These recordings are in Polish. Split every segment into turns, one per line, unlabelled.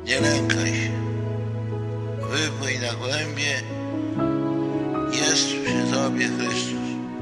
Nie lękaj się. Wypłyń na głębie. Jest przy tobie Chrystus.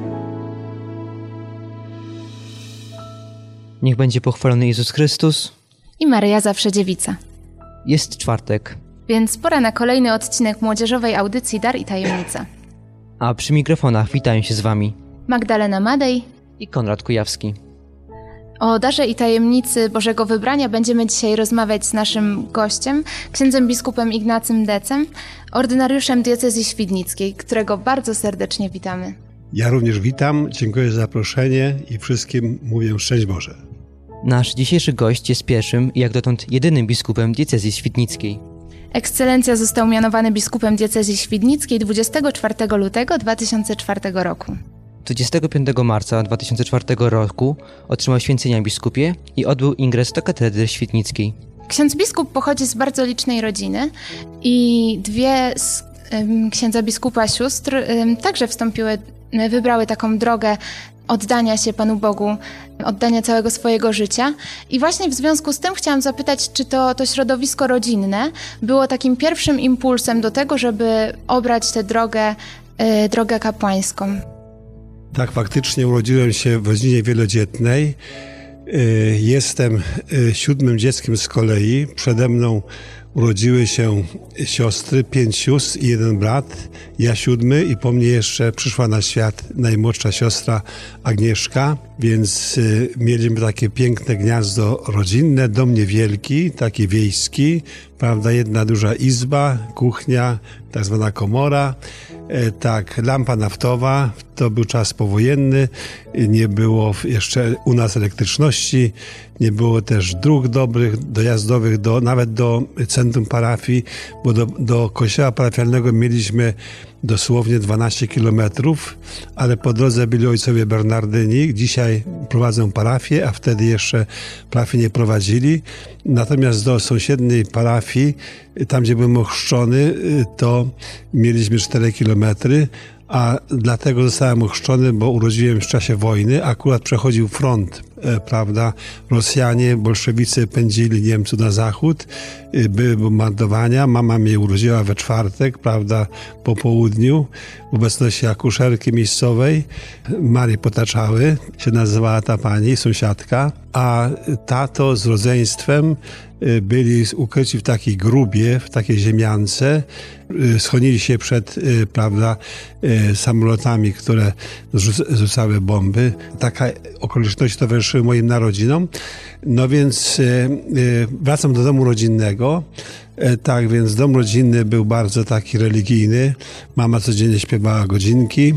Niech będzie pochwalony Jezus Chrystus
i Maryja Zawsze Dziewica.
Jest czwartek,
Więc pora na kolejny odcinek młodzieżowej audycji Dar i Tajemnica.
a przy mikrofonach witają się z Wami
Magdalena Madej.
i Konrad Kujawski.
O darze i tajemnicy Bożego Wybrania będziemy dzisiaj rozmawiać z naszym gościem, księdzem biskupem Ignacym Decem, ordynariuszem diecezji świdnickiej, którego bardzo serdecznie witamy.
Ja również witam, dziękuję za zaproszenie i wszystkim mówię szczęść Boże.
Nasz dzisiejszy gość jest pierwszym i jak dotąd jedynym biskupem diecezji świdnickiej.
Ekscelencja został mianowany biskupem diecezji świdnickiej 24 lutego 2004 roku.
25 marca 2004 roku otrzymał święcenia biskupie i odbył ingres do katedry świdnickiej.
Ksiądz biskup pochodzi z bardzo licznej rodziny i dwie z księdza biskupa sióstr także wybrały taką drogę oddania się Panu Bogu, oddania całego swojego życia. I właśnie w związku z tym chciałam zapytać, czy to środowisko rodzinne było takim pierwszym impulsem do tego, żeby obrać tę drogę kapłańską.
Tak, faktycznie urodziłem się w rodzinie wielodzietnej. Jestem 7. dzieckiem z kolei. Przede mną urodziły się siostry, 5 sióstr i 1 brat. Ja 7 i po mnie jeszcze przyszła na świat najmłodsza siostra Agnieszka, więc mieliśmy takie piękne gniazdo rodzinne, dom niewielki, taki wiejski, prawda, jedna duża izba, kuchnia, tak zwana komora, tak, lampa naftowa, to był czas powojenny, nie było jeszcze u nas elektryczności, nie było też dróg dobrych, dojazdowych, nawet do centrum parafii, bo do kościoła parafialnego mieliśmy dosłownie 12 kilometrów, ale po drodze byli ojcowie Bernardyni. Dzisiaj prowadzą parafię, a wtedy jeszcze parafii nie prowadzili. Natomiast do sąsiedniej parafii, tam gdzie byłem ochrzczony, to mieliśmy 4 kilometry, a dlatego zostałem ochrzczony, bo urodziłem się w czasie wojny. Akurat przechodził front, prawda? Rosjanie, bolszewicy pędzili Niemców na zachód, były bombardowania. Mama mnie urodziła we czwartek, prawda, po południu, w obecności akuszerki miejscowej. Marii Potaczały się nazywała ta pani, sąsiadka, a tato z rodzeństwem byli ukryci w takiej grubie, w takiej ziemiance, schronili się przed, prawda, samolotami, które rzucały bomby. Taka okoliczność towarzyszyły moim narodzinom. No więc wracam do domu rodzinnego. Tak, więc dom rodzinny był bardzo taki religijny. Mama codziennie śpiewała godzinki,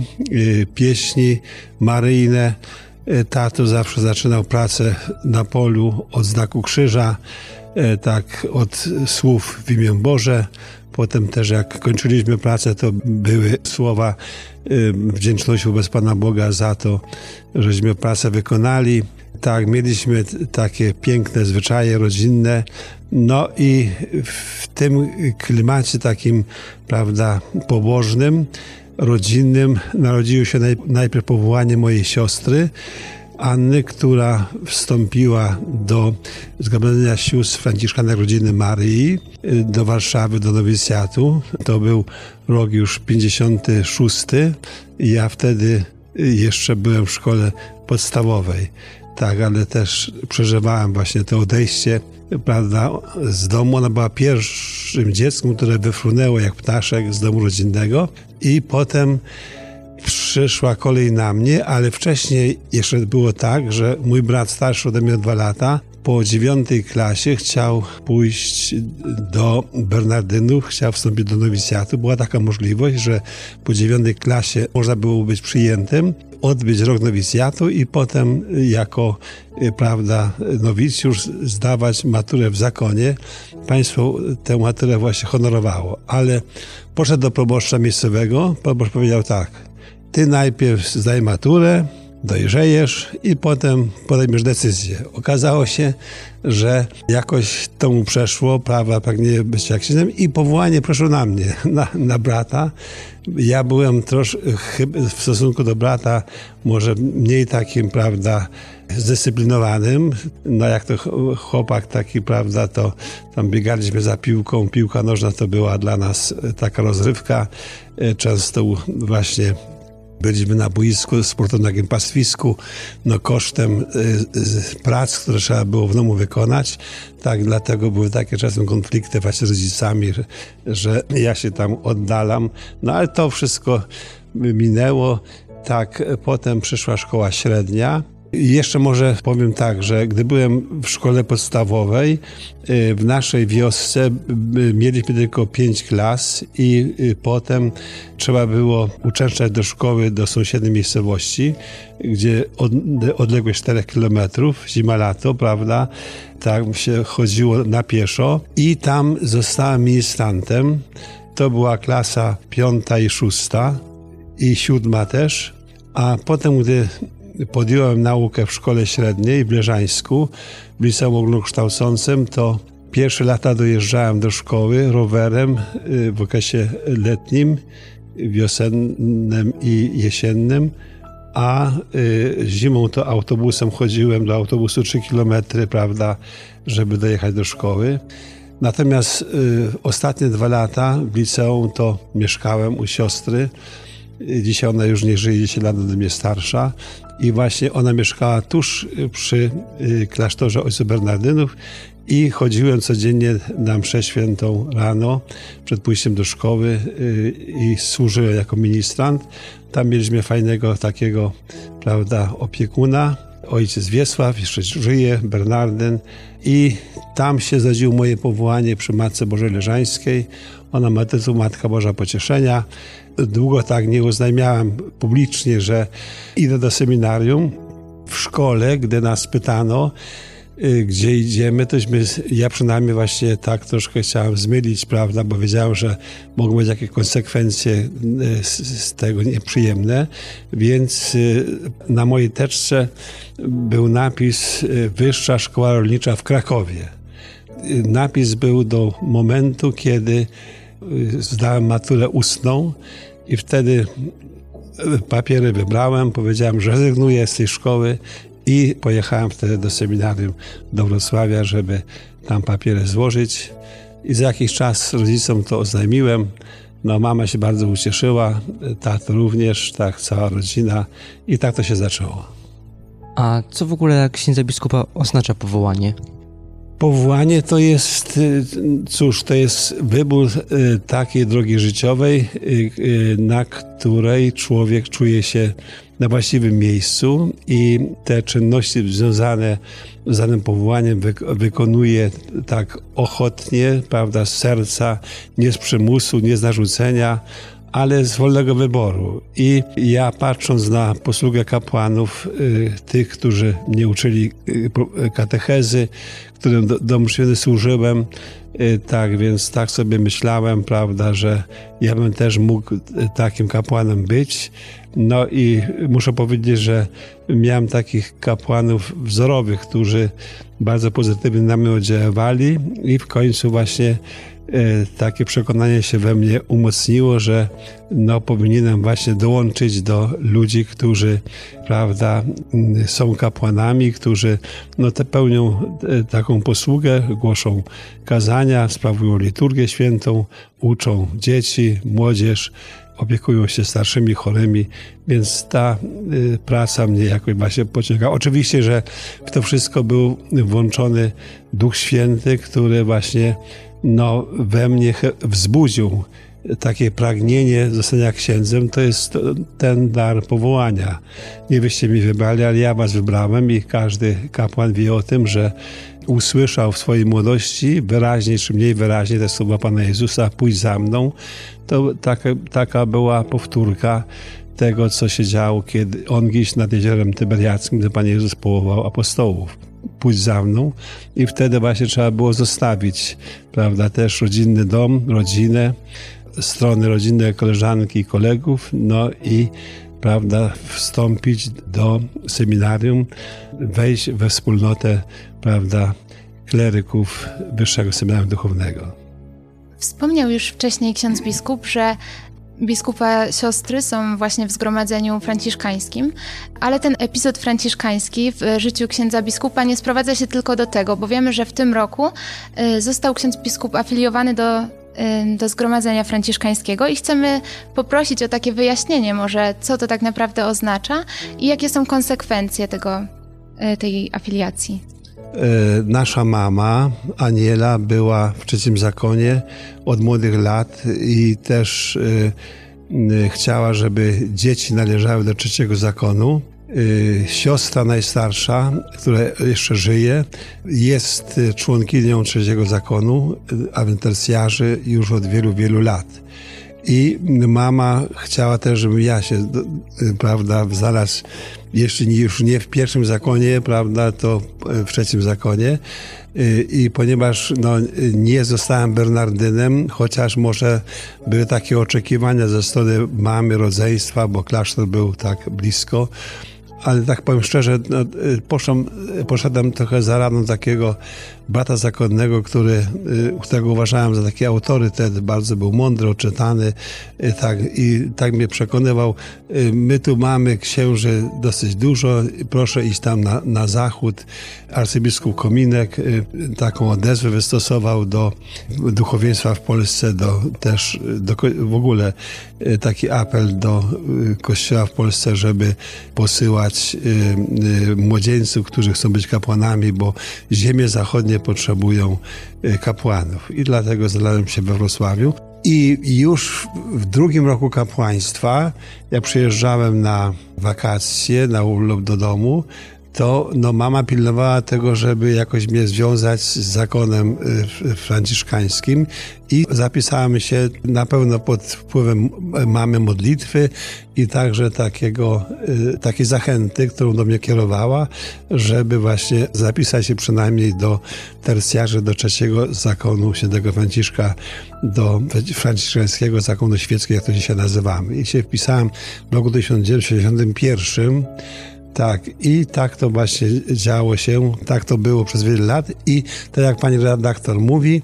pieśni maryjne. Tato zawsze zaczynał pracę na polu od znaku krzyża, tak, od słów w imię Boże. Potem też jak kończyliśmy pracę, to były słowa wdzięczności wobec Pana Boga za to, żeśmy pracę wykonali. Tak, mieliśmy takie piękne zwyczaje rodzinne. No i w tym klimacie takim, prawda, pobożnym, rodzinnym narodziło się najpierw powołanie mojej siostry Anny, która wstąpiła do Zgromadzenia Sióstr Franciszkanek Rodziny Maryi do Warszawy, do nowicjatu. To był rok już 56. I ja wtedy jeszcze byłem w szkole podstawowej. Tak, ale też przeżywałem właśnie to odejście, prawda, z domu. Ona była pierwszym dzieckiem, które wyfrunęło jak ptaszek z domu rodzinnego i potem przyszła kolej na mnie, ale wcześniej jeszcze było tak, że mój brat starszy ode mnie o 2 lata po 9 klasie chciał pójść do Bernardynów, chciał wstąpić do nowicjatu. Była taka możliwość, że po 9 klasie można było być przyjętym, odbyć rok nowicjatu i potem jako, prawda, nowicjusz zdawać maturę w zakonie. Państwo tę maturę właśnie honorowało, ale poszedł do proboszcza miejscowego. Proboszcz powiedział tak: ty najpierw zdaj maturę, dojrzejesz i potem podejmiesz decyzję. Okazało się, że jakoś to mu przeszło, pragnienie bycia księdzem i powołanie przeszło na mnie, na brata. Ja byłem troszkę w stosunku do brata może mniej takim, prawda, zdyscyplinowanym. No jak to chłopak taki, prawda, to tam biegaliśmy za piłką. Piłka nożna to była dla nas taka rozrywka. Często właśnie byliśmy na boisku sportowym, na takim pastwisku, no kosztem prac, które trzeba było w domu wykonać. Tak, dlatego były takie czasem konflikty właśnie z rodzicami, że ja się tam oddalam. No ale to wszystko minęło. Tak, potem przyszła szkoła średnia. I jeszcze może powiem tak, że gdy byłem w szkole podstawowej, w naszej wiosce mieliśmy tylko 5 klas i potem trzeba było uczęszczać do szkoły do sąsiedniej miejscowości, gdzie odległość 4 kilometrów, zima, lato, prawda, tak się chodziło na pieszo i tam zostałem ministrantem. To była klasa 5. i 6. i 7. też, a potem, gdy podjąłem naukę w szkole średniej w Leżańsku, w liceum ogólnokształcącym, to pierwsze lata dojeżdżałem do szkoły rowerem w okresie letnim, wiosennym i jesiennym, a zimą to autobusem chodziłem do autobusu 3 kilometry, prawda, żeby dojechać do szkoły. Natomiast ostatnie 2 lata w liceum to mieszkałem u siostry. Dzisiaj ona już nie żyje, 10 lat ode mnie starsza. I właśnie ona mieszkała tuż przy klasztorze ojców Bernardynów i chodziłem codziennie na mszę świętą rano przed pójściem do szkoły i służyłem jako ministrant. Tam mieliśmy fajnego takiego, prawda, opiekuna. Ojciec Wiesław, jeszcze żyje, Bernardyn, i tam się zadziło moje powołanie przy Matce Bożej Leżańskiej. Ona ma tytuł Matka Boża Pocieszenia. Długo tak nie oznajmiałem publicznie, że idę do seminarium. W szkole, gdy nas pytano, gdzie idziemy, tośmy, ja przynajmniej właśnie tak troszkę chciałem zmylić, prawda, bo wiedziałem, że mogą być jakieś konsekwencje z tego nieprzyjemne, więc na mojej teczce był napis Wyższa Szkoła Rolnicza w Krakowie. Napis był do momentu, kiedy zdałem maturę ustną i wtedy papiery wybrałem, powiedziałem, że rezygnuję z tej szkoły i pojechałem wtedy do seminarium do Wrocławia, żeby tam papiery złożyć. I za jakiś czas rodzicom to oznajmiłem. No, mama się bardzo ucieszyła, tato również, tak, cała rodzina, i tak to się zaczęło.
A co w ogóle dla księdza biskupa oznacza powołanie?
Powołanie to jest, cóż, to jest wybór takiej drogi życiowej, na której człowiek czuje się na właściwym miejscu i te czynności związane z danym powołaniem wykonuje tak ochotnie, prawda, z serca, nie z przymusu, nie z narzucenia, ale z wolnego wyboru. I ja, patrząc na posługę kapłanów, tych, którzy mnie uczyli katechezy, którym do mszy służyłem, tak więc tak sobie myślałem, prawda, że ja bym też mógł takim kapłanem być. No i muszę powiedzieć, że miałem takich kapłanów wzorowych, którzy bardzo pozytywnie na mnie oddziaływali i w końcu właśnie takie przekonanie się we mnie umocniło, że no, powinienem właśnie dołączyć do ludzi, którzy, prawda, są kapłanami, którzy no, pełnią taką posługę, głoszą kazania, sprawują liturgię świętą, uczą dzieci, młodzież, opiekują się starszymi, chorymi, więc ta praca mnie jakoś właśnie pociągała. Oczywiście, że w to wszystko był włączony Duch Święty, który właśnie no, we mnie wzbudził takie pragnienie zostania księdzem. To jest ten dar powołania. Nie wyście mi wybrali, ale ja was wybrałem i każdy kapłan wie o tym, że usłyszał w swojej młodości wyraźnie czy mniej wyraźnie te słowa Pana Jezusa: pójdź za mną. To taka była powtórka tego, co się działo, kiedy on gdzieś nad jeziorem Tyberiackim, gdy Pan Jezus powołał apostołów. Pójdź za mną. I wtedy właśnie trzeba było zostawić, prawda, też rodzinny dom, rodzinę, strony rodzinne, koleżanki i kolegów, no i, prawda, wstąpić do seminarium, wejść we wspólnotę, prawda, kleryków Wyższego Seminarium Duchownego.
Wspomniał już wcześniej ksiądz biskup, że biskupa siostry są właśnie w zgromadzeniu franciszkańskim, ale ten epizod franciszkański w życiu księdza biskupa nie sprowadza się tylko do tego, bo wiemy, że w tym roku został ksiądz biskup afiliowany do zgromadzenia franciszkańskiego i chcemy poprosić o takie wyjaśnienie może, co to tak naprawdę oznacza i jakie są konsekwencje tej afiliacji.
Nasza mama, Aniela, była w trzecim zakonie od młodych lat i też chciała, żeby dzieci należały do trzeciego zakonu. Siostra najstarsza, która jeszcze żyje, jest członkinią trzeciego zakonu, a więc tercjarzy już od wielu, wielu lat. I mama chciała też, żebym ja się, prawda, znalazł już nie w pierwszym zakonie, prawda, to w trzecim zakonie. I ponieważ nie zostałem Bernardynem, chociaż może były takie oczekiwania ze strony mamy, rodzeństwa, bo klasztor był tak blisko, ale tak powiem szczerze, poszedłem trochę za radą takiego brata zakonnego, którego uważałem za taki autorytet, bardzo był mądry, oczytany, i tak mnie przekonywał, my tu mamy księży dosyć dużo, proszę iść tam na zachód. Arcybiskup Kominek taką odezwę wystosował do duchowieństwa w Polsce, w ogóle taki apel do Kościoła w Polsce, żeby posyłać młodzieńców, którzy chcą być kapłanami, bo ziemie zachodnie potrzebują kapłanów. I dlatego znalazłem się we Wrocławiu. I już w drugim roku kapłaństwa, jak przyjeżdżałem na wakacje, na urlop do domu, to mama pilnowała tego, żeby jakoś mnie związać z zakonem franciszkańskim i zapisałem się na pewno pod wpływem mamy modlitwy i także takiej zachęty, którą do mnie kierowała, żeby właśnie zapisać się przynajmniej do tercjarzy, do trzeciego zakonu świętego Franciszka, do franciszkańskiego zakonu świeckiego, jak to dzisiaj nazywamy. I się wpisałem w roku 1961. Tak, i tak to właśnie działo się, tak to było przez wiele lat i tak jak pani redaktor mówi,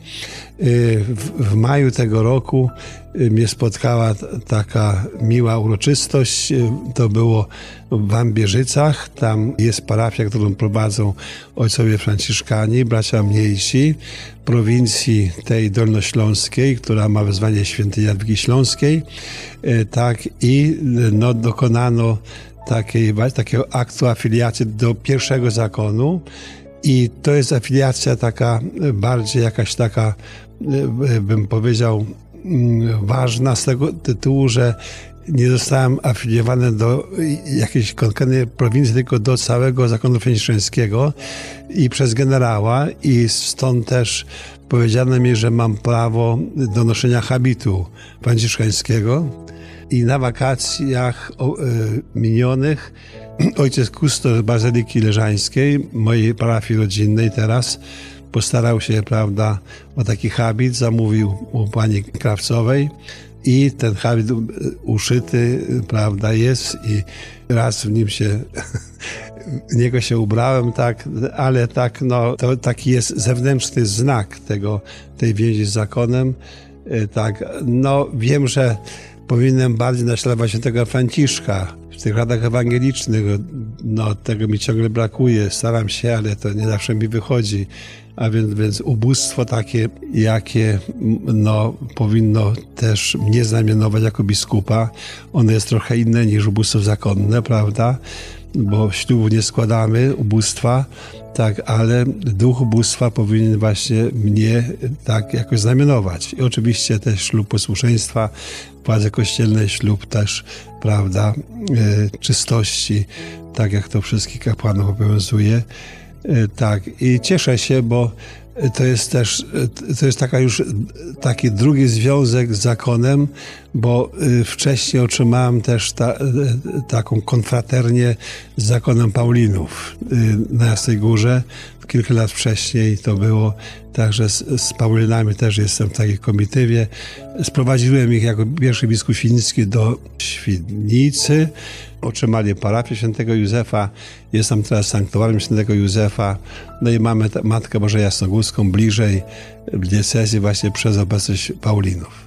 w maju tego roku mnie spotkała taka miła uroczystość, to było w Wambierzycach, tam jest parafia, którą prowadzą ojcowie franciszkani, bracia mniejsi, prowincji tej dolnośląskiej, która ma wezwanie świętej Jadwigi Śląskiej, tak, i dokonano takiego aktu afiliacji do pierwszego zakonu i to jest afiliacja taka bardziej jakaś taka, bym powiedział, ważna z tego tytułu, że nie zostałem afiliowany do jakiejś konkretnej prowincji, tylko do całego zakonu franciszkańskiego i przez generała i stąd też powiedziano mi, że mam prawo do noszenia habitu franciszkańskiego. I na wakacjach minionych ojciec kustos Bazyliki Leżańskiej, mojej parafii rodzinnej teraz, postarał się, prawda, o taki habit, zamówił u pani krawcowej i ten habit uszyty, prawda, jest i raz w nim niego się ubrałem, tak, ale tak, to taki jest zewnętrzny znak tej więzi z zakonem, tak, wiem, że powinienem bardziej naśladować świętego Franciszka w tych radach ewangelicznych. Tego mi ciągle brakuje. Staram się, ale to nie zawsze mi wychodzi. A więc ubóstwo takie, jakie powinno też mnie znamionować jako biskupa. Ono jest trochę inne niż ubóstwo zakonne, prawda? Bo ślubu nie składamy, ubóstwa, tak, ale duch ubóstwa powinien właśnie mnie tak jakoś znamionować. I oczywiście też ślub posłuszeństwa, władze kościelne, ślub też, prawda, czystości, tak jak to wszystkich kapłanów obowiązuje. Tak, i cieszę się, bo to jest taki drugi związek z zakonem, bo wcześniej otrzymałem też taką konfraternię z zakonem Paulinów na Jasnej Górze. Kilka lat wcześniej to było, także z Paulinami też jestem w takiej komitywie. Sprowadziłem ich jako pierwszy biskup świdnicki do Świdnicy. Otrzymali parafię świętego Józefa. Jestem teraz sanktuarium świętego Józefa. I mamy Matkę Bożą Jasnogórską bliżej w diecezji właśnie przez obecność Paulinów.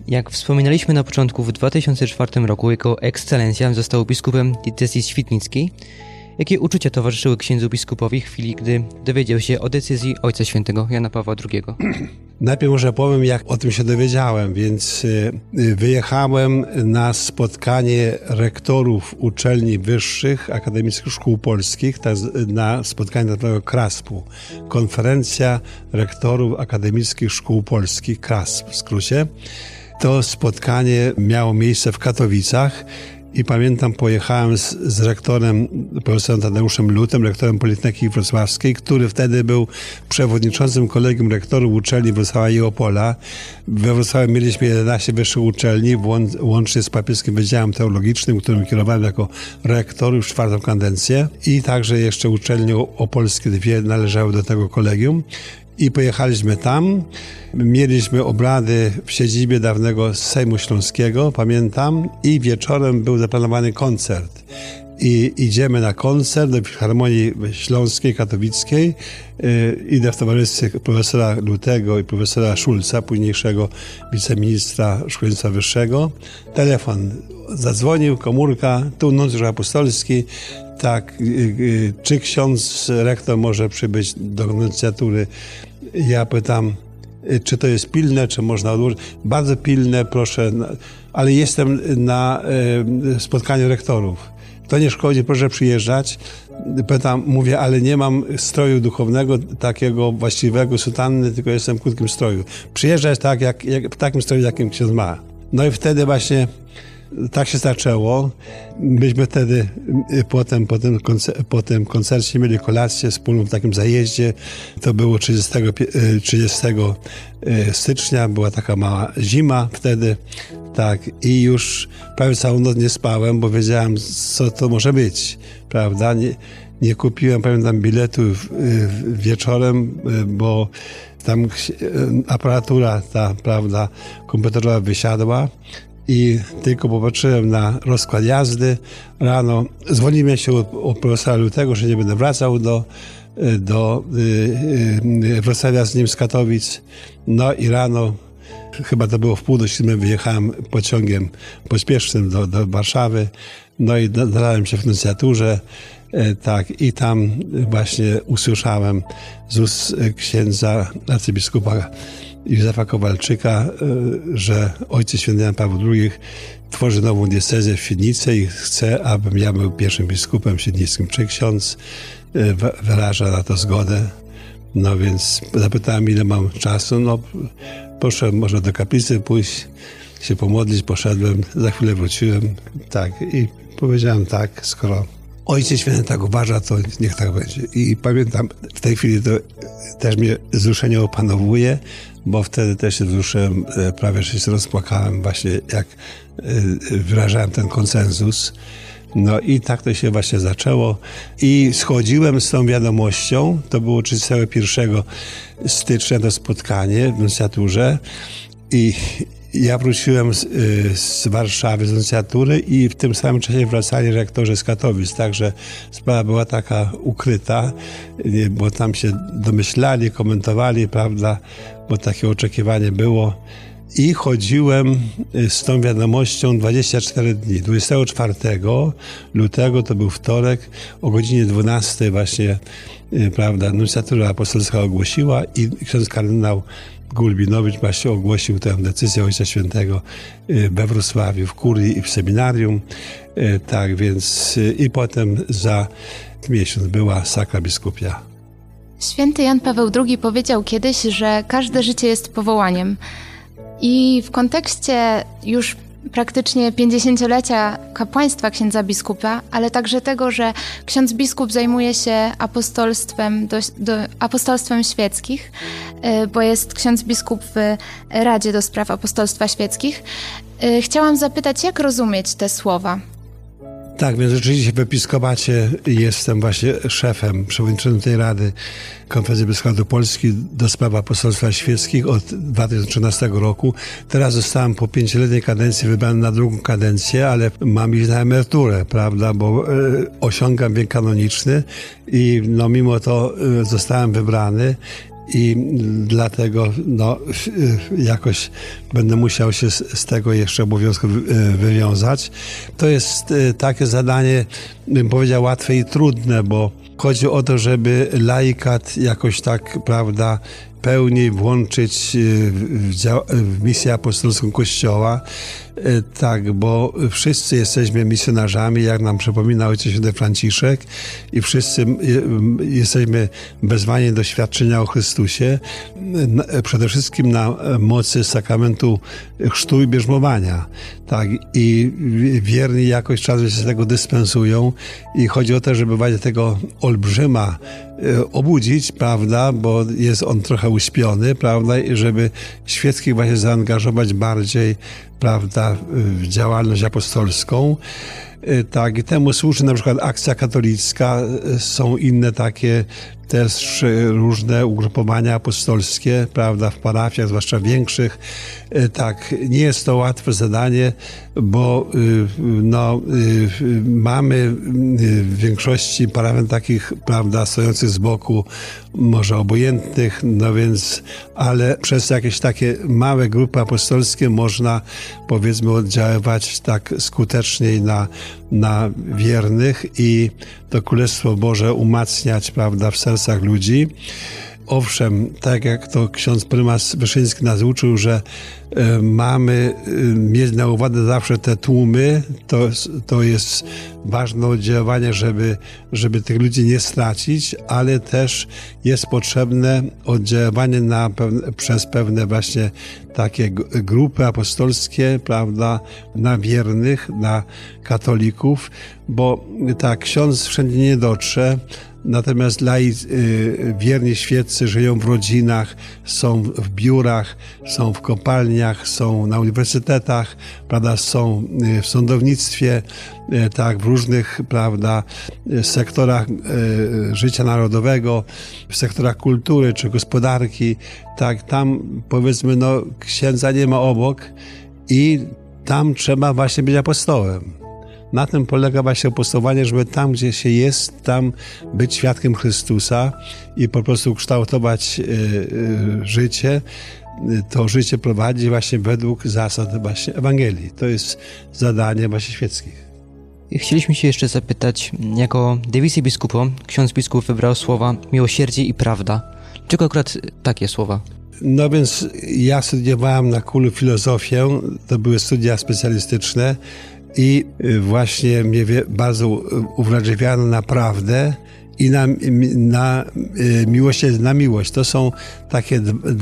Jak wspominaliśmy na początku, w 2004 roku Jego Ekscelencja został biskupem diecezji świdnickiej. Jakie uczucia towarzyszyły księdzu biskupowi w chwili, gdy dowiedział się o decyzji Ojca Świętego Jana Pawła II?
Najpierw może powiem, jak o tym się dowiedziałem, więc wyjechałem na spotkanie rektorów uczelni wyższych, akademickich szkół polskich, na spotkanie tzw. KRASP-u. Konferencja Rektorów Akademickich Szkół Polskich, KRASP w skrócie. To spotkanie miało miejsce w Katowicach. I pamiętam, pojechałem z rektorem, profesorem Tadeuszem Lutem, rektorem Politechniki Wrocławskiej, który wtedy był przewodniczącym kolegium rektorów uczelni Wrocławia i Opola. We Wrocławiu mieliśmy 11 wyższych uczelni, łącznie z Papieskim Wydziałem Teologicznym, którym kierowałem jako rektor już 4. kadencję. I także jeszcze uczelnie opolskie, 2 należały do tego kolegium. I pojechaliśmy tam. Mieliśmy obrady w siedzibie dawnego Sejmu Śląskiego, pamiętam, i wieczorem był zaplanowany koncert. I idziemy na koncert do Filharmonii Śląskiej, Katowickiej. Idę w towarzystwie profesora Lutego i profesora Szulca, późniejszego wiceministra szkolnictwa wyższego. Telefon zadzwonił, komórka, tu nuncjusz apostolski. Tak, czy ksiądz rektor może przybyć do nuncjatury? Ja pytam, czy to jest pilne, czy można odłożyć? Bardzo pilne, proszę, ale jestem na spotkaniu rektorów. To nie szkodzi, proszę przyjeżdżać. Pytam, mówię, ale nie mam stroju duchownego, takiego właściwego, sutanny, tylko jestem w krótkim stroju. Przyjeżdżać tak, jak w takim stroju, jakim ksiądz ma. No i wtedy właśnie tak się zaczęło. Myśmy wtedy po tym koncercie mieli kolację wspólną w takim zajeździe. To było 30 stycznia, była taka mała zima wtedy. Tak, i już prawie całą noc nie spałem, bo wiedziałem, co to może być, prawda? Nie kupiłem, pamiętam, biletu wieczorem, bo tam aparatura ta, prawda, komputerowa wysiadła. I tylko popatrzyłem na rozkład jazdy rano. Dzwoniłem się u profesora Lutego, że nie będę wracał do Wrocławia z nim z Katowic. No i rano, chyba to było w 6:30, wyjechałem pociągiem pospiesznym do Warszawy. No i znalazłem się w nuncjaturze. Tak, i tam właśnie usłyszałem z ust księdza arcybiskupa Józefa Kowalczyka, że Ojciec Święty Jan Paweł II tworzy nową diecezję w Świdnicy i chce, abym ja był pierwszym biskupem świdnickim. Czy ksiądz wyraża na to zgodę? No więc zapytałem, ile mam czasu. No proszę może do kaplicy pójść, się pomodlić, poszedłem, za chwilę wróciłem. Tak, i powiedziałem tak, skoro Ojciec Święty tak uważa, to niech tak będzie. I pamiętam, w tej chwili to też mnie wzruszenie opanowuje, bo wtedy też się wzruszyłem, prawie że się rozpłakałem właśnie, jak wyrażałem ten konsensus. No i tak to się właśnie zaczęło. I schodziłem z tą wiadomością, to było 31 stycznia to spotkanie w nuncjaturze i ja wróciłem z Warszawy, z nuncjatury i w tym samym czasie wracali rektorzy z Katowic, także sprawa była taka ukryta, bo tam się domyślali, komentowali, prawda, bo takie oczekiwanie było. I chodziłem z tą wiadomością 24 dni. 24 lutego, to był wtorek, o godzinie 12 właśnie, prawda, nuncjatura apostolska ogłosiła i ksiądz kardynał Gulbinowicz właśnie ogłosił tę decyzję Ojca Świętego we Wrocławiu, w kurii i w seminarium. Tak więc i potem za miesiąc była sakra biskupia.
Święty Jan Paweł II powiedział kiedyś, że każde życie jest powołaniem. I w kontekście już praktycznie 50-lecia kapłaństwa księdza biskupa, ale także tego, że ksiądz biskup zajmuje się apostolstwem świeckich, bo jest ksiądz biskup w Radzie do Spraw Apostolstwa Świeckich. Chciałam zapytać, jak rozumieć te słowa?
Tak, więc rzeczywiście w episkopacie jestem właśnie szefem, przewodniczącym tej Rady Konferencji Episkopatu Polski do spraw apostolstwa świeckich od 2013 roku. Teraz zostałem po 5-letniej kadencji wybrany na drugą kadencję, ale mam iść na emeryturę, prawda, bo osiągam wiek kanoniczny i no mimo to zostałem wybrany. i dlatego jakoś będę musiał się z tego jeszcze obowiązku wywiązać. To jest takie zadanie, bym powiedział, łatwe i trudne, bo chodzi o to, żeby laikat jakoś tak, prawda, pełniej włączyć w misję apostolską Kościoła, tak, bo wszyscy jesteśmy misjonarzami, jak nam przypomina Ojciec Święty Franciszek, i wszyscy jesteśmy wezwani do świadczenia o Chrystusie, przede wszystkim na mocy sakramentu chrztu i bierzmowania, tak, i wierni jakoś czasem się z tego dyspensują i chodzi o to, żeby właśnie tego olbrzyma obudzić, prawda, bo jest on trochę uśpiony, prawda, i żeby świeckich właśnie zaangażować bardziej, prawda, w działalność apostolską. Tak, i temu służy na przykład Akcja Katolicka, są inne takie też różne ugrupowania apostolskie, prawda, w parafiach, zwłaszcza większych. Tak, nie jest to łatwe zadanie, bo mamy w większości parafii takich, prawda, stojących z boku, może obojętnych, więc, ale przez jakieś takie małe grupy apostolskie można, powiedzmy, oddziaływać tak skuteczniej na wiernych i to Królestwo Boże umacniać, prawda, w sercach ludzi. Owszem, tak jak to ksiądz prymas Wyszyński nas uczył, że mamy mieć na uwadze zawsze te tłumy, to jest ważne oddziaływanie, żeby tych ludzi nie stracić, ale też jest potrzebne oddziaływanie przez pewne właśnie takie grupy apostolskie, prawda, na wiernych, na katolików, bo tak, ksiądz wszędzie nie dotrze, natomiast wierni świeccy żyją w rodzinach, są w biurach, są w kopalniach, są na uniwersytetach, prawda, są w sądownictwie, tak, w różnych, prawda, sektorach życia narodowego, w sektorach kultury czy gospodarki, tak, tam, powiedzmy, księdza nie ma obok i tam trzeba właśnie być apostołem. Na tym polega właśnie apostołowanie, żeby tam, gdzie się jest, tam być świadkiem Chrystusa i po prostu kształtować życie, to życie prowadzi właśnie według zasad właśnie Ewangelii. To jest zadanie właśnie świeckich.
Chcieliśmy się jeszcze zapytać, jako dewizję biskupu ksiądz biskup wybrał słowa miłosierdzie i prawda. Czego akurat takie słowa?
Więc ja studiowałem na KUL filozofię, to były studia specjalistyczne, i właśnie mnie bardzo uwrażliwiano na prawdę i na miłosierdzie, na miłość. To są takie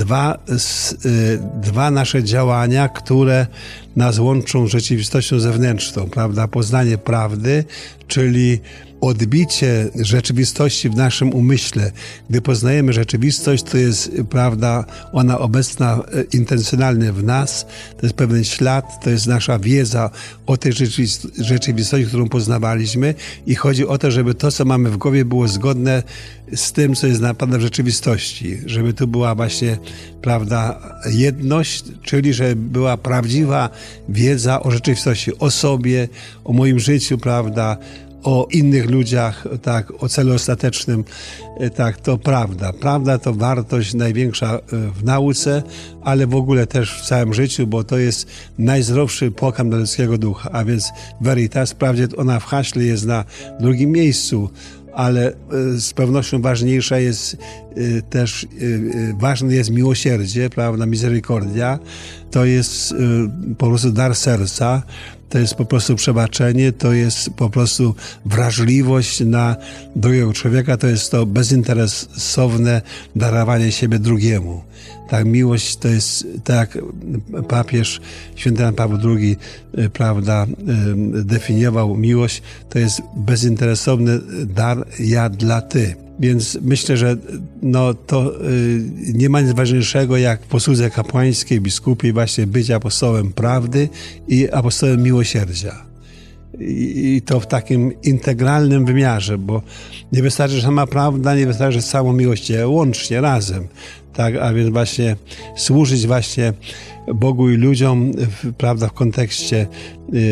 dwa nasze działania, które nas łączą z rzeczywistością zewnętrzną, prawda? Poznanie prawdy, czyli odbicie rzeczywistości w naszym umyśle. Gdy poznajemy rzeczywistość, to jest, prawda, ona obecna intencjonalnie w nas, to jest pewien ślad, to jest nasza wiedza o tej rzeczywistości, którą poznawaliśmy i chodzi o to, żeby to, co mamy w głowie, było zgodne z tym, co jest naprawdę w rzeczywistości. Żeby tu była właśnie, prawda, jedność, czyli żeby była prawdziwa wiedza o rzeczywistości, o sobie, o moim życiu, prawda, o innych ludziach, tak, o celu ostatecznym, tak, to prawda. Prawda to wartość największa w nauce, ale w ogóle też w całym życiu, bo to jest najzdrowszy pokarm dla ludzkiego ducha, a więc veritas, wprawdzie ona w haśle jest na drugim miejscu, ale z pewnością ważniejsza jest też, ważne jest miłosierdzie, prawda, misericordia, to jest po prostu dar serca, to jest po prostu przebaczenie, to jest po prostu wrażliwość na drugiego człowieka, to jest to bezinteresowne darowanie siebie drugiemu. Tak, miłość to jest, tak jak papież święty Jan Paweł II, prawda, definiował miłość, to jest bezinteresowny dar ja dla ty. Więc myślę, że to nie ma nic ważniejszego jak w posłudze kapłańskiej, biskupiej właśnie być apostołem prawdy i apostołem miłosierdzia. I to w takim integralnym wymiarze, bo nie wystarczy sama prawda, nie wystarczy samą miłość, łącznie, razem. Tak, a więc właśnie służyć właśnie Bogu i ludziom, prawda, w kontekście,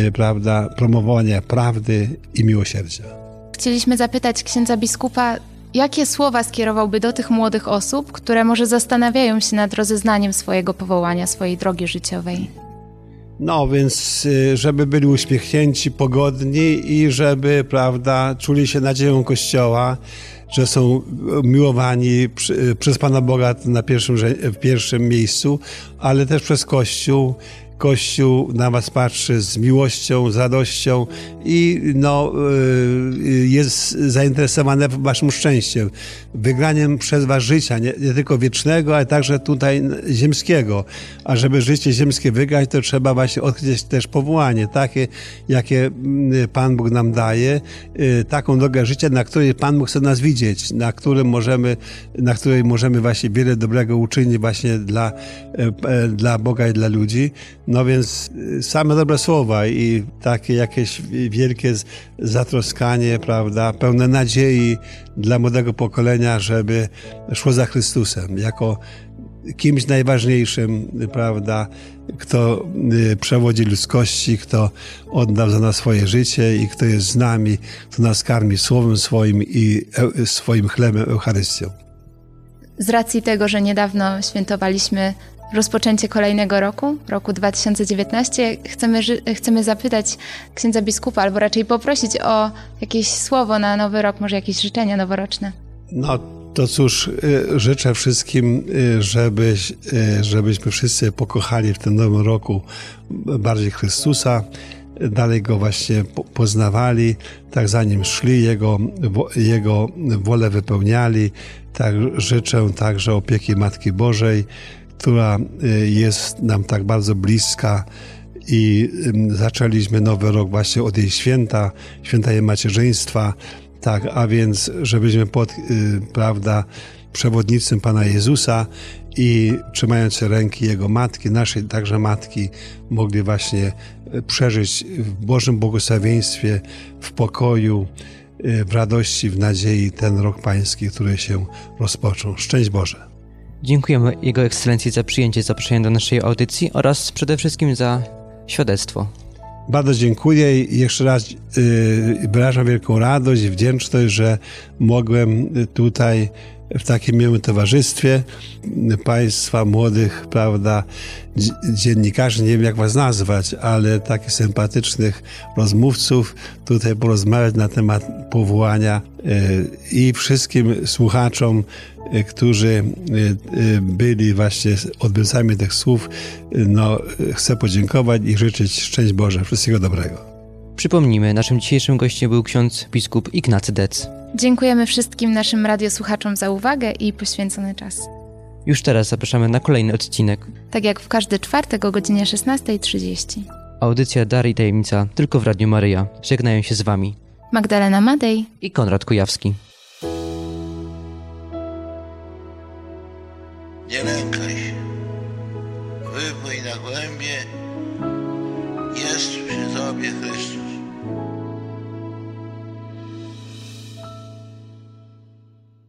prawda, promowania prawdy i miłosierdzia.
Chcieliśmy zapytać księdza biskupa jakie słowa skierowałby do tych młodych osób, które może zastanawiają się nad rozeznaniem swojego powołania, swojej drogi życiowej?
No więc, żeby byli uśmiechnięci, pogodni i żeby, prawda, czuli się nadzieją Kościoła, że są miłowani przez Pana Boga w pierwszym miejscu, ale też przez Kościół. Kościół na was patrzy z miłością, z radością i jest zainteresowany waszym szczęściem, wygraniem przez was życia, nie tylko wiecznego, ale także tutaj ziemskiego. A żeby życie ziemskie wygrać, to trzeba właśnie odkryć też powołanie, takie, jakie Pan Bóg nam daje, taką drogę życia, na której Pan Bóg chce nas widzieć, na której możemy właśnie wiele dobrego uczynić właśnie dla Boga i dla ludzi. No więc same dobre słowa i takie jakieś wielkie zatroskanie, prawda, pełne nadziei dla młodego pokolenia, żeby szło za Chrystusem, jako kimś najważniejszym, prawda, kto przewodzi ludzkości, kto oddał za nas swoje życie i kto jest z nami, kto nas karmi słowem swoim i swoim chlebem, Eucharystią.
Z racji tego, że niedawno świętowaliśmy rozpoczęcie kolejnego roku 2019, chcemy zapytać księdza biskupa, albo raczej poprosić o jakieś słowo na nowy rok, może jakieś życzenia noworoczne.
No to cóż, życzę wszystkim, żebyśmy wszyscy pokochali w tym nowym roku bardziej Chrystusa, dalej Go właśnie poznawali, tak za Nim szli, Jego wolę wypełniali. Tak życzę także opieki Matki Bożej, która jest nam tak bardzo bliska i zaczęliśmy nowy rok właśnie od jej święta jej macierzyństwa, tak, a więc żebyśmy prawda, przewodnictwem Pana Jezusa i trzymając się ręki Jego Matki, naszej także Matki, mogli właśnie przeżyć w Bożym błogosławieństwie, w pokoju, w radości, w nadziei ten rok Pański, który się rozpoczął. Szczęść Boże!
Dziękujemy Jego Ekscelencji za przyjęcie zaproszenia do naszej audycji oraz przede wszystkim za świadectwo.
Bardzo dziękuję i jeszcze raz wyrażam wielką radość i wdzięczność, że mogłem tutaj w takim miłym towarzystwie Państwa młodych, prawda, dziennikarzy, nie wiem jak was nazwać, ale takich sympatycznych rozmówców tutaj porozmawiać na temat powołania i wszystkim słuchaczom, którzy byli właśnie odbiorcami tych słów, no, chcę podziękować i życzyć szczęść Boże, wszystkiego dobrego.
Przypomnijmy, naszym dzisiejszym gościem był ksiądz biskup Ignacy Dec.
Dziękujemy wszystkim naszym radiosłuchaczom za uwagę i poświęcony czas.
Już teraz zapraszamy na kolejny odcinek.
Tak jak w każdy czwartek o godzinie 16:30.
Audycja Dary i Tajemnica tylko w Radiu Maryja. Żegnają się z Wami
Magdalena Madej
i Konrad Kujawski.
Nie lękaj się, wypłyń na głębie, jest przy Tobie Chrystus.